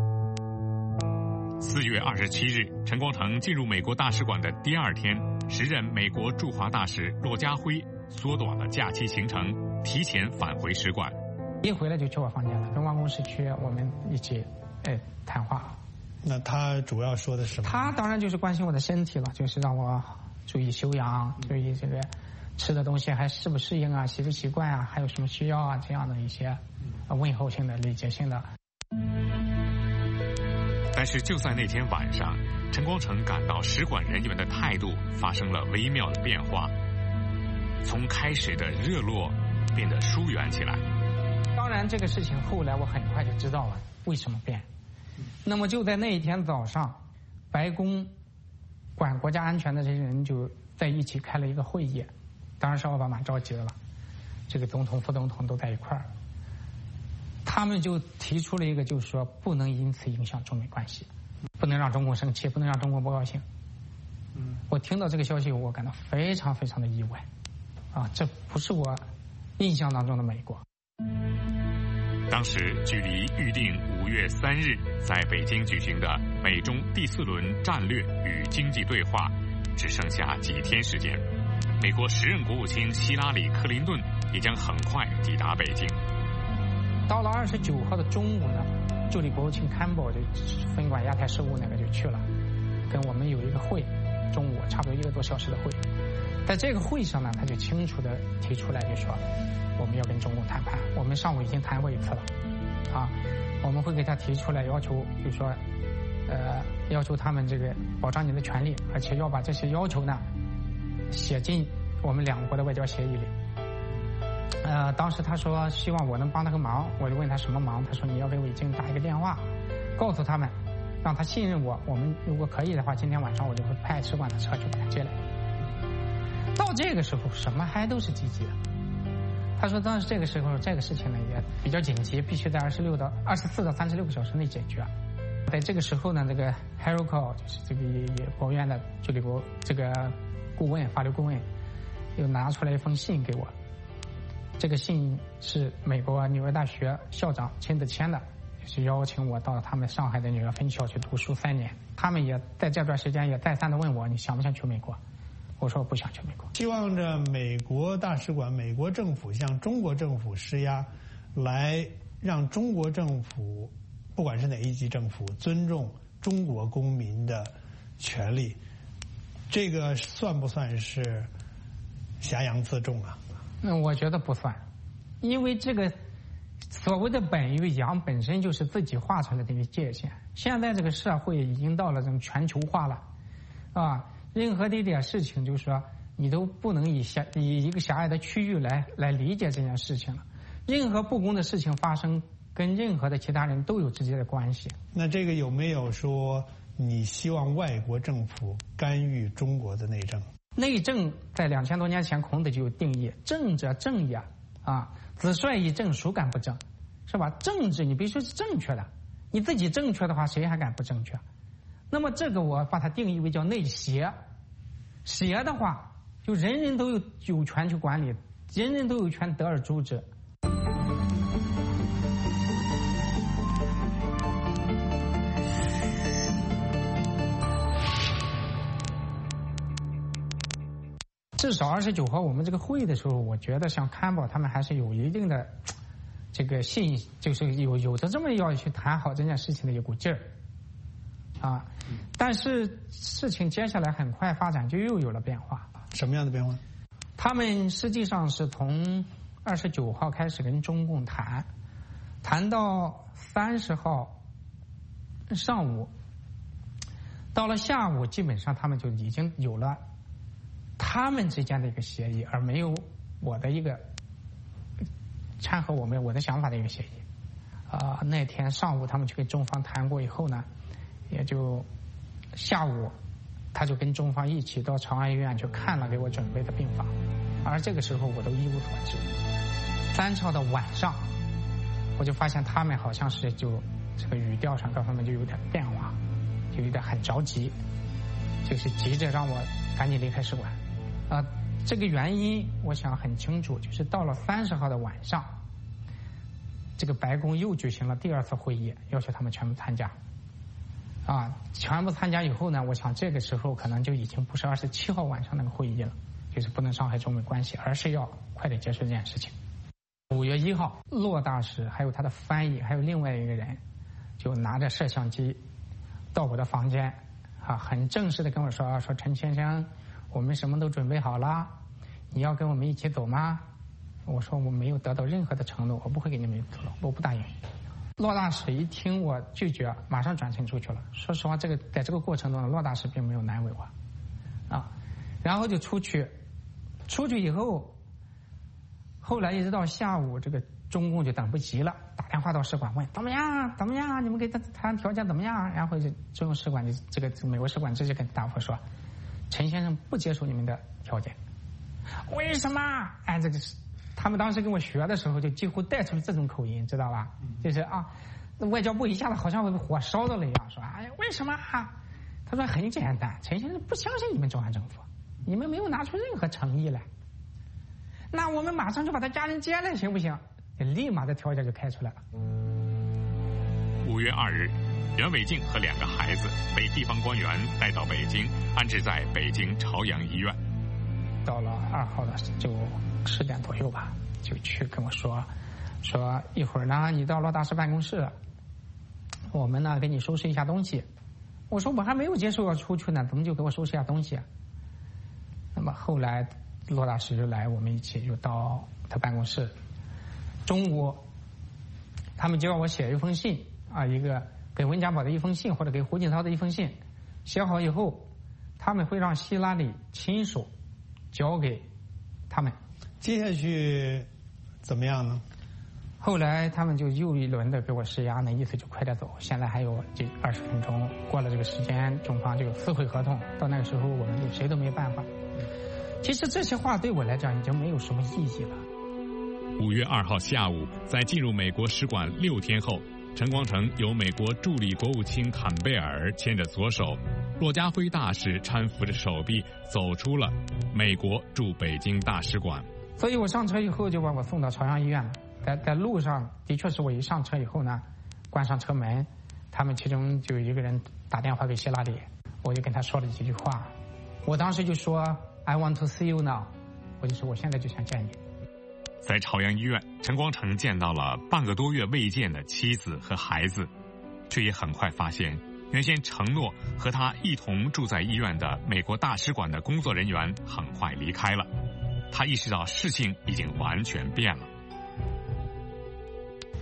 四月二十七日，陈光诚进入美国大使馆的第二天，时任美国驻华大使骆家辉缩短了假期行程，提前返回使馆。 一回来就去我房间了，跟王公使去我们一起哎谈话。 那他主要说的是什么？ 他当然就是关心我的身体了，就是让我注意休养，注意这个。吃的东西还适不适应啊？习不习惯啊？还有什么需要啊？这样的一些问候性的、礼节性的。 但是就在那天晚上，陈光诚感到使馆人员的态度发生了微妙的变化，从开始的热络变得疏远起来。 当然，这个事情后来我很快就知道了为什么变。那么就在那一天早上，白宫管国家安全的这些人就在一起开了一个会议。当然是奥巴马召集的了，这个总统、副总统都在一块儿。他们就提出了一个，就是说不能因此影响中美关系，不能让中共生气，不能让中共不高兴。嗯，我听到这个消息，我感到非常非常的意外，啊，这不是我印象当中的美国。 当时距离预定五月三日在北京举行的美中第四轮战略与经济对话，只剩下几天时间。美国时任国务卿希拉里·克林顿也将很快抵达北京。 到了二十九号的中午呢，助理国务卿坎伯就分管亚太事务那个就去了，跟我们有一个会，中午差不多一个多小时的会。在这个会上呢，他就清楚地提出来，就说我们要跟中共谈判。我们上午已经谈过一次了，啊，我们会给他提出来要求，就说，呃，要求他们这个保障你的权利，而且要把这些要求呢。写进我们两国的外交协议里。呃，当时他说希望我能帮他个忙，我就问他什么忙，他说你要给韦京打一个电话，告诉他们，让他信任我，我们如果可以的话，今天晚上我就会派使馆的车去把他接来。到这个时候，什么还都是积极的。他说当时这个时候这个事情呢也比较紧急，必须在二十六到二十四到三十六个小时内解决。在这个时候呢，这个 Harold Kohl 就是这个也国务院的助理国这个。顾问法律顾问又拿出来一封信给我，这个信是美国纽约大学校长亲自签的，就是邀请我到他们上海的纽约分校去读书三年。他们也在这段时间也再三的问我，你想不想去美国？我说我不想去美国。 希望着美国大使馆、美国政府向中国政府施压，来让中国政府，不管是哪一级政府，尊重中国公民的权利。这个算不算是挟洋自重啊？ 那我觉得不算，因为这个所谓的本与洋本身就是自己画出来的一个界限。现在这个社会已经到了这种全球化了，啊，任何的一点事情，就是说你都不能以狭以一个狭隘的区域来来理解这件事情了。任何不公的事情发生，跟任何的其他人都有直接的关系。 那这个有没有说你希望外国政府干预中国的内政？ 内政在两千多年前孔子就有定义：政者正也，啊，子帅以正，孰敢不正？是吧？政治你必须是正确的，你自己正确的话，谁还敢不正确？那么这个我把它定义为叫内邪。邪的话，就人人都有有权去管理，人人都有权得而诛之。至少二十九号我们这个会议的时候，我觉得像康宝他们还是有一定的这个信，就是有有着这么要去谈好这件事情的一股劲儿啊。但是事情接下来很快发展就又有了变化。 什么样的变化？ 他们实际上是从二十九号开始跟中共谈，谈到三十号上午，到了下午，基本上他们就已经有了他们之间的一个协议，而没有我的一个掺和我们我的想法的一个协议。啊、呃，那天上午他们去跟中方谈过以后呢，也就下午他就跟中方一起到朝阳医院去看了给我准备的病房，而这个时候我都一无所知。三十号的晚上，我就发现他们好像是就这个语调上各方面就有点变化，就有点很着急，就是急着让我赶紧离开使馆。啊、呃，这个原因我想很清楚，就是到了三十号的晚上，这个白宫又举行了第二次会议，要求他们全部参加。啊，全部参加以后呢，我想这个时候可能就已经不是二十七号晚上那个会议了，就是不能伤害中美关系，而是要快点结束这件事情。五月一号，骆大使还有他的翻译，还有另外一个人，就拿着摄像机到我的房间，啊，很正式的跟我说：“说陈先生，我们什么都准备好了，你要跟我们一起走吗？”我说：“我没有得到任何的承诺，我不会给你们走，我不答应。”骆大使一听我拒绝，马上转身出去了。说实话，这个在这个过程中，骆大使并没有难为我，啊，然后就出去，出去以后，后来一直到下午，这个中共就等不及了，打电话到使馆问怎么样，怎么样，你们给他谈条件怎么样？然后就中共使馆就这个美国使馆直接跟答复说，陈先生不接受你们的条件。为什么？哎，这个是。他们当时跟我学的时候，就几乎带出了这种口音，知道吧？就是啊，外交部一下子好像被火烧到了一样，说：“哎呀，为什么啊？”他说：“很简单，陈先生不相信你们中央政府，你们没有拿出任何诚意来。那我们马上就把他家人接来，行不行？”立马的条件就开出来了。 五月二日，袁伟静和两个孩子被地方官员带到北京，安置在北京朝阳医院。 到了二号的就十点左右吧，就去跟我说，说一会儿呢，你到骆大使办公室，我们呢给你收拾一下东西。我说我还没有结束要出去呢，怎么就给我收拾一下东西啊？那么后来骆大使就来，我们一起就到他办公室。中午，他们就让我写一封信啊，一个给温家宝的一封信，或者给胡锦涛的一封信。写好以后，他们会让希拉里亲手交给他们。 接下去怎么样呢？ 后来他们就又一轮的给我施压，那意思就快点走。现在还有这二十分钟，过了这个时间，中方就有撕毁合同。到那个时候，我们就谁都没办法。其实这些话对我来讲已经没有什么意义了。 五月二号下午，在进入美国使馆六天后，陈光诚由美国助理国务卿坎贝尔牵着左手，骆家辉大使搀扶着手臂走出了美国驻北京大使馆。 所以我上车以后就把我送到朝阳医院了。在在路上，的确是我一上车以后呢，关上车门，他们其中就有一个人打电话给希拉里，我就跟他说了几句话。我当时就说 I want to see you now， 我就说我现在就想见你。 在朝阳医院，陈光诚见到了半个多月未见的妻子和孩子，却也很快发现，原先承诺和他一同住在医院的美国大使馆的工作人员很快离开了。他意识到事情已经完全变了。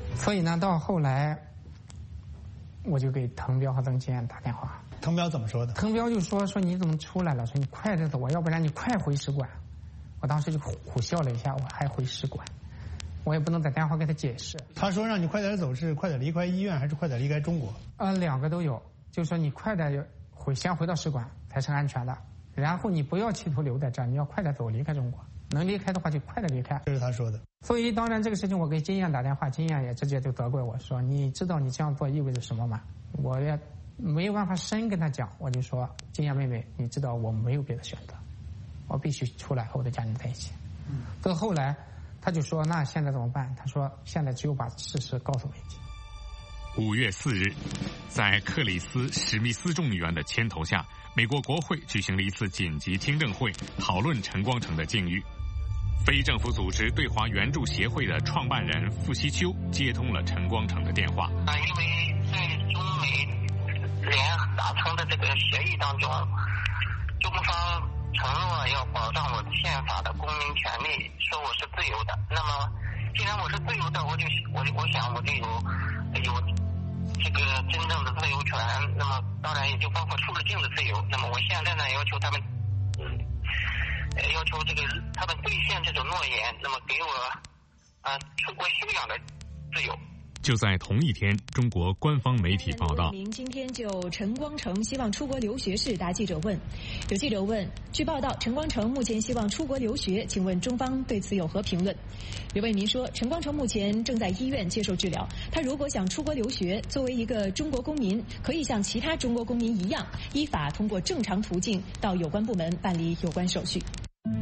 所以呢，到后来我就给滕彪和曾金燕打电话。 滕彪怎么说的？ 滕彪就说说你怎么出来了？说你快点走啊，要不然你快回使馆。我当时就苦笑了一下，我还回使馆，我也不能在电话给他解释。 他说让你快点走是快点离开医院还是快点离开中国？ 呃，两个都有，就说你快点回，先回到使馆才是安全的，然后你不要企图留在这儿，你要快点走离开中国，能离开的话就快点离开。 这是他说的。 所以当然这个事情我给金燕打电话，金燕也直接就责怪我说，你知道你这样做意味着什么吗？我也没有办法深跟他讲，我就说金燕妹妹，你知道我没有别的选择，我必须出来和我的家人在一起。嗯，到后来他就说那现在怎么办？他说现在只有把事实告诉维基。 五月四日，在克里斯·史密斯众议员的牵头下，美国国会举行了一次紧急听证会，讨论陈光诚的境遇。非政府组织对华援助协会的创办人傅希秋接通了陈光诚的电话。 啊，因为在中美联达成的这个协议当中，中方承诺要保障我宪法的公民权利，说我是自由的。那么，既然我是自由的，我就我我想我就有有这个真正的自由权。那么，当然也就包括出入境的自由。那么，我现在呢要求他们，嗯，要求这个他们兑现这种诺言，那么给我啊、呃、出国休养的自由。 就在同一天，中国官方媒体报道， 明今天就陈光诚希望出国留学事答记者问。有记者问，据报道陈光诚目前希望出国留学，请问中方对此有何评论？刘卫民说，陈光诚目前正在医院接受治疗，他如果想出国留学，作为一个中国公民，可以像其他中国公民一样，依法通过正常途径到有关部门办理有关手续。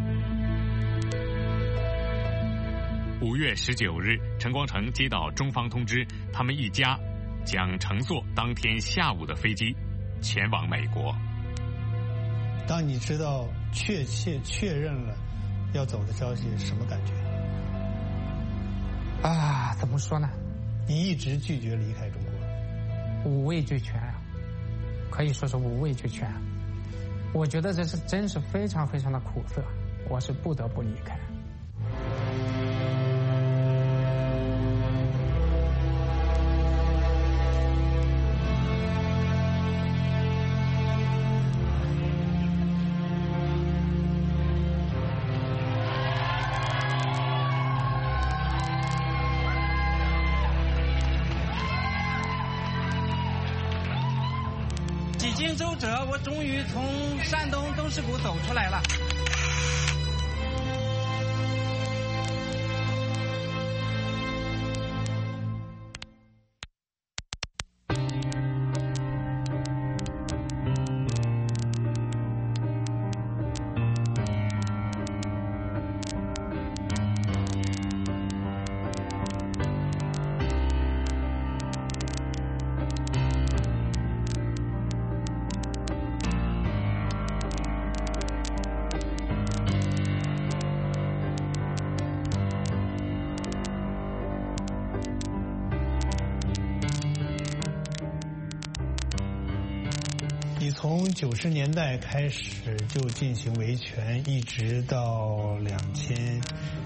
五月十九日，陈光诚接到中方通知，他们一家将乘坐当天下午的飞机前往美国。 当你知道确切确认了要走的消息，什么感觉？ 啊，怎么说呢？ 你一直拒绝离开中国， 五畏俱全啊，可以说是五畏俱全。我觉得这是真是非常非常的苦涩，我是不得不离开。 几经周折，我终于从山东东势谷走出来了。 从九十年代开始就进行维权，一直到两千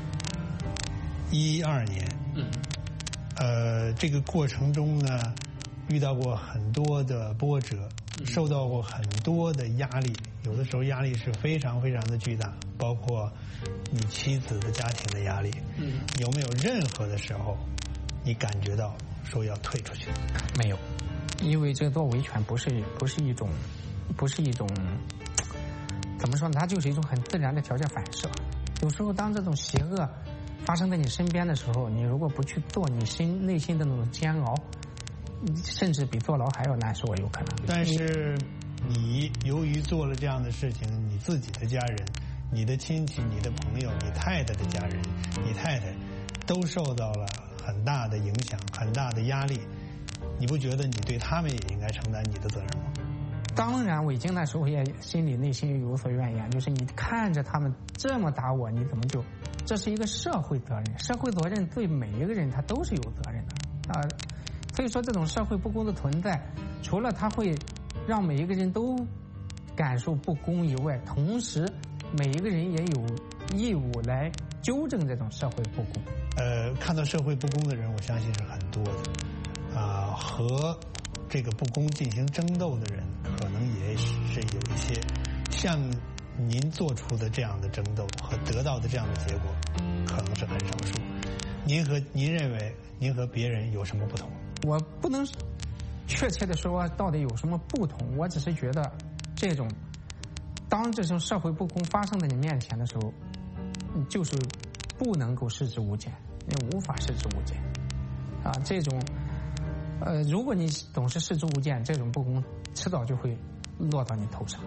一二年。嗯，呃，这个过程中呢，遇到过很多的波折，受到过很多的压力，有的时候压力是非常非常的巨大，包括你妻子的家庭的压力。嗯，有没有任何的时候，你感觉到说要退出去？ 没有，因为这个做维权不是不是一种。不是一种怎么说呢？它就是一种很自然的条件反射。有时候，当这种邪恶发生在你身边的时候，你如果不去做，你心内心的那种煎熬，甚至比坐牢还要难受，有可能。 但是，你由于做了这样的事情，你自己的家人、你的亲戚、你的朋友、你太太的家人、你太太，都受到了很大的影响、很大的压力。你不觉得你对他们也应该承担你的责任吗？ 当然，韦京那时候也心里内心有所怨言，就是你看着他们这么打我，你怎么就？这是一个社会责任，社会责任对每一个人他都是有责任的啊。所以说，这种社会不公的存在，除了它会让每一个人都感受不公以外，同时每一个人也有义务来纠正这种社会不公。 呃，看到社会不公的人，我相信是很多的，啊、呃，和这个不公进行争斗的人，可能也是有一些像您做出的这样的争斗和得到的这样的结果，可能是很少数。您和您认为您和别人有什么不同？ 我不能确切的说到底有什么不同，我只是觉得这种当这种社会不公发生在你面前的时候，你就是不能够视之无睹，你无法视之无睹啊！这种呃，如果你总是视之无睹，这种不公迟早就会落到你头上。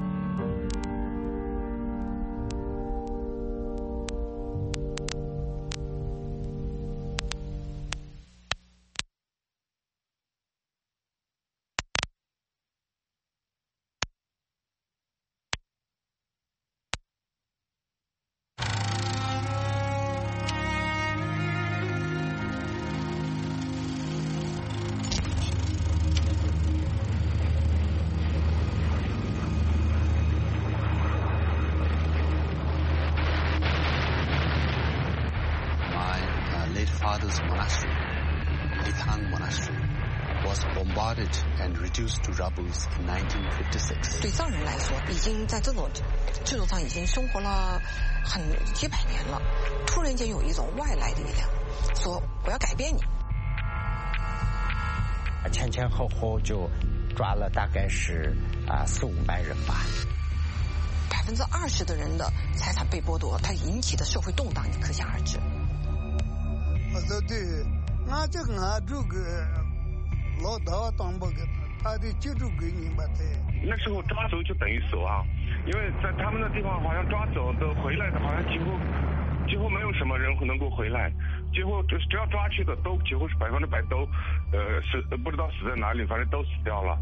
father's monastery, Lithang Monastery, was bombarded and reduced to rubble in nineteen fifty-six. 对藏人来说，已经在这种制度上已经生活了很几百年了，突然间有一种外来的力量，说我要改变你。 前前后后就抓了大概是啊四五百人吧。 百分之二十的人的财产被剥夺，它引起的社会动荡，你可想而知。 我说对，俺这个俺这个老大当不个，他的居住给你们的。 那时候抓走就等于死亡，因为在他们的地方好像抓走的回来的，好像几乎几乎没有什么人能够回来，几乎只要抓去的都几乎是百分之百都呃死，不知道死在哪里，反正都死掉了。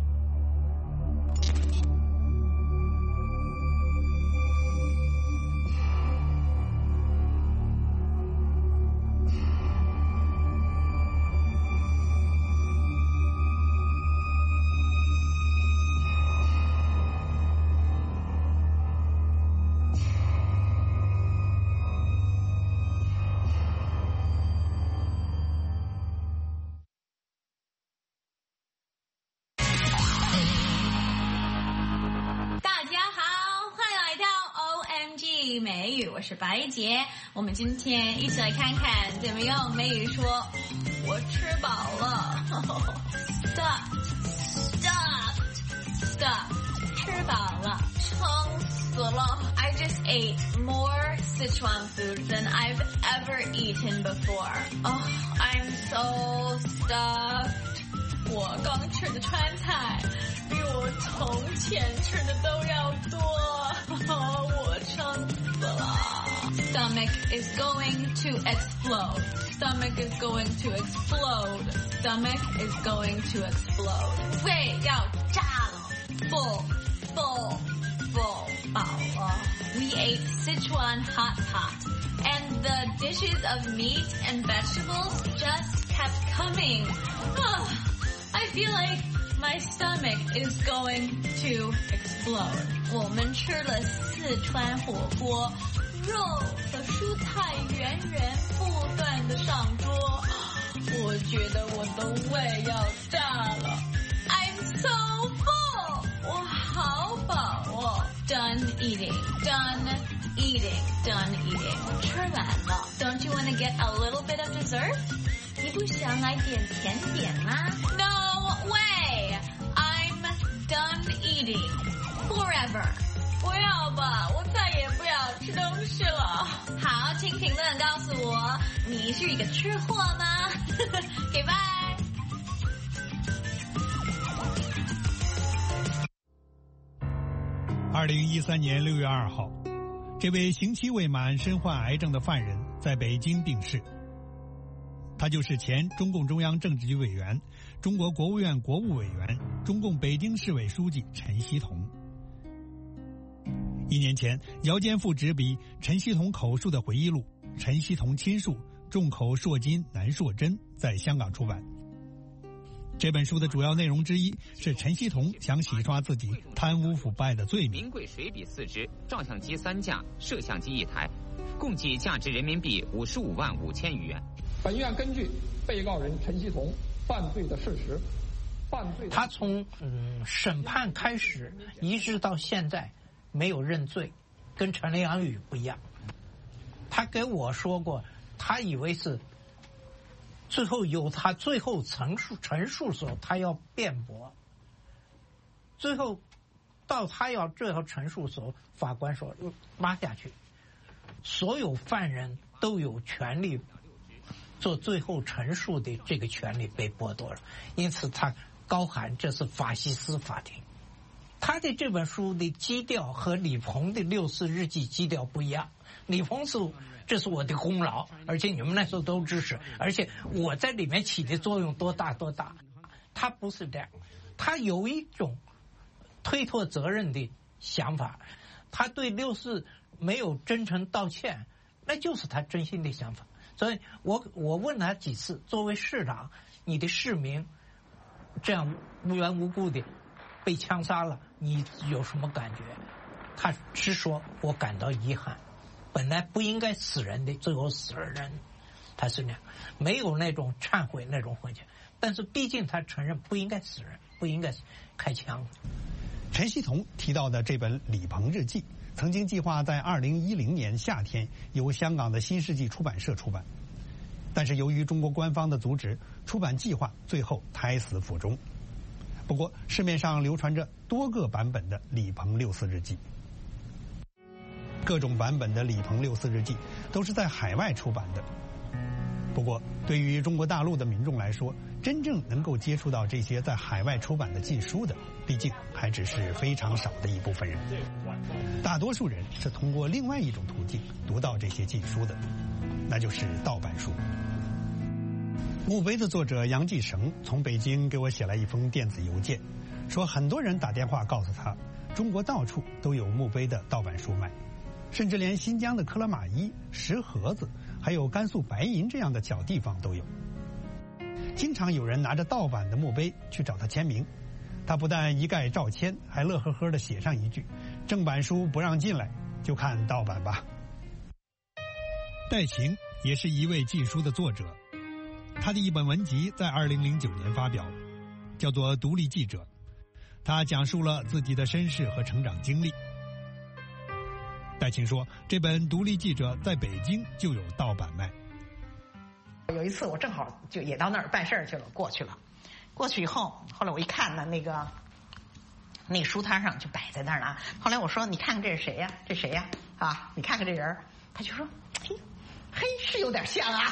美语，我是白洁。我们今天一起来看看怎么用美语说我吃饱了。Stop, stop, stop， 吃饱了，撑死了。I just ate more Sichuan food than I've ever eaten before. Oh, I'm so stuffed. 我刚吃的川菜比我从前吃的都要多。我撑死了。Stomach is going to explode. Stomach is going to explode. Stomach is going to explode. 胃要炸了。Full, full, full. 饱了。We ate Sichuan hot pot, and the dishes of meat and vegetables just kept coming. Oh, I feel like my stomach is going to explode. 我们吃了四川火锅，肉和蔬菜源源不断的上桌，我觉得我的胃要炸了。I'm so full， 我好饱哦。Done eating, done eating, done eating， 吃完了。Don't you want to get a little bit of dessert？ 你不想来点甜点吗 ？No way， I'm done eating forever。不要吧，我再也不要吃东西了。好，请评论告诉我，你是一个吃货吗？给拜。 二零一三年六月二号，这位刑期未满、身患癌症的犯人在北京病逝。他就是前中共中央政治局委员、中国国务院国务委员、中共北京市委书记陈锡同。一年前，姚坚复执笔陈锡同口述的回忆录《陈锡同亲述：众口铄金难铄真》在香港出版。这本书的主要内容之一是陈锡同想洗刷自己贪污腐败的罪名。 名贵水笔四支，照相机三架，摄像机一台， 共计价值人民币五十五万五千余元。 本院根据被告人陈锡同犯罪的事实，犯罪他从嗯审判开始一直到现在没有认罪，跟陈良宇不一样。他给我说过，他以为是最后有他最后陈述陈述时候，他要辩驳，最后到他要最后陈述时候，法官说拉下去，所有犯人都有权利做最后陈述的这个权利被剥夺了，因此他高喊这是法西斯法庭。他的这本书的基调和李鹏的六四日记基调不一样。李鹏是这是我的功劳，而且你们那时候都支持，而且我在里面起的作用多大多大。他不是这样，他有一种推脱责任的想法，他对六四没有真诚道歉，那就是他真心的想法。所以我我问他几次，作为市长，你的市民这样无缘无故的被枪杀了，你有什么感觉？他是说我感到遗憾，本来不应该死人的，最后死了人，他是那样，没有那种忏悔那种混血，但是毕竟他承认不应该死人，不应该开枪。 陈锡同提到的这本《李鹏日记》曾经计划在二零一零年夏天由香港的新世纪出版社出版，但是由于中国官方的阻止，出版计划最后胎死腹中。不过市面上流传着多个版本的李鹏六四日记，各种版本的李鹏六四日记都是在海外出版的。不过对于中国大陆的民众来说，真正能够接触到这些在海外出版的禁书的，毕竟还只是非常少的一部分人。大多数人是通过另外一种途径读到这些禁书的，那就是盗版书。墓碑的作者杨继绳从北京给我写来一封电子邮件，说很多人打电话告诉他，中国到处都有墓碑的盗版书卖，甚至连新疆的克拉玛依、石河子还有甘肃白银这样的小地方都有。经常有人拿着盗版的墓碑去找他签名，他不但一概照签，还乐呵呵地写上一句：正版书不让进来，就看盗版吧。戴晴也是一位禁书的作者，他的一本文集在二零零九年发表，叫做《独立记者》，他讲述了自己的身世和成长经历。戴晴说，这本《独立记者》在北京就有盗版卖。 有一次我正好就也到那儿办事儿去了，过去了，过去以后，后来我一看呢，那个那个书摊上就摆在那儿了。后来我说：“你看看这是谁呀？这谁呀？啊，你看看这人。”他就说：“嘿，嘿，是有点像啊。”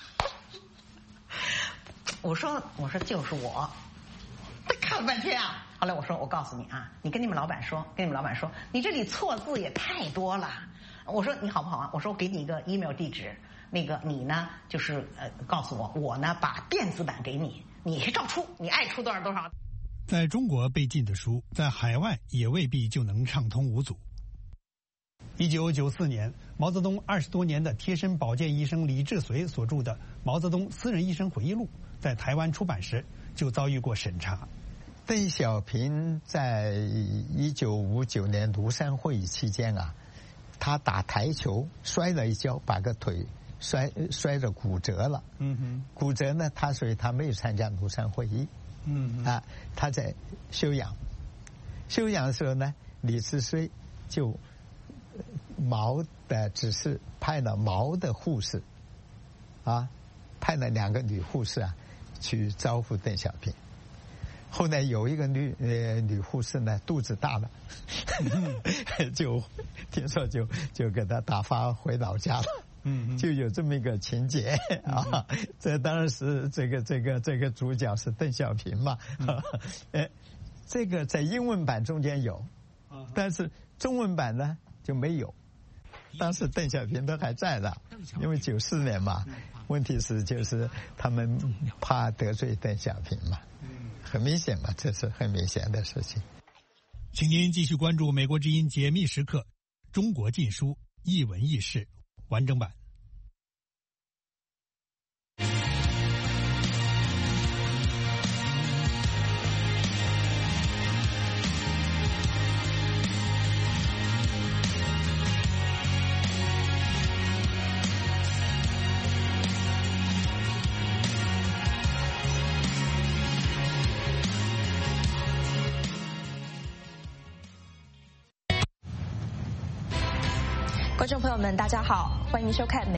我说：“我说就是我。”他看了半天啊。后来我说：“我告诉你啊，你跟你们老板说，跟你们老板说，你这里错字也太多了。”我说：“你好不好啊？”我说：“我给你一个 email 地址。”那个你呢，就是呃，告诉我，我呢把电子版给你，你是照出，你爱出多少多少。 在中国被禁的书，在海外也未必就能畅通无阻。一九九四年，毛泽东二十多年的贴身保健医生李志绥所著的《毛泽东私人医生回忆录》在台湾出版时就遭遇过审查。 邓小平在一九五九年庐山会议期间啊，他打台球摔了一跤，把个腿摔摔着骨折了。嗯哼，骨折呢，他所以他没有参加庐山会议。嗯啊，他在休养，休养的时候呢，李志绥就毛的只是派了毛的护士，啊，派了两个女护士啊，去招呼邓小平。后来有一个女呃女护士呢肚子大了，就听说就就给他打发回老家了。嗯，就有这么一个情节啊。这当然是这个这个这个主角是邓小平嘛。哎，这个在英文版中间有，但是中文版呢就没有。当时邓小平都还在的，因为九四年嘛。问题是就是他们怕得罪邓小平嘛。很明显嘛，这是很明显的事情。 请您继续关注美国之音解密时刻，中国禁书一文一事完整版。 观众朋友们，大家好，欢迎收看。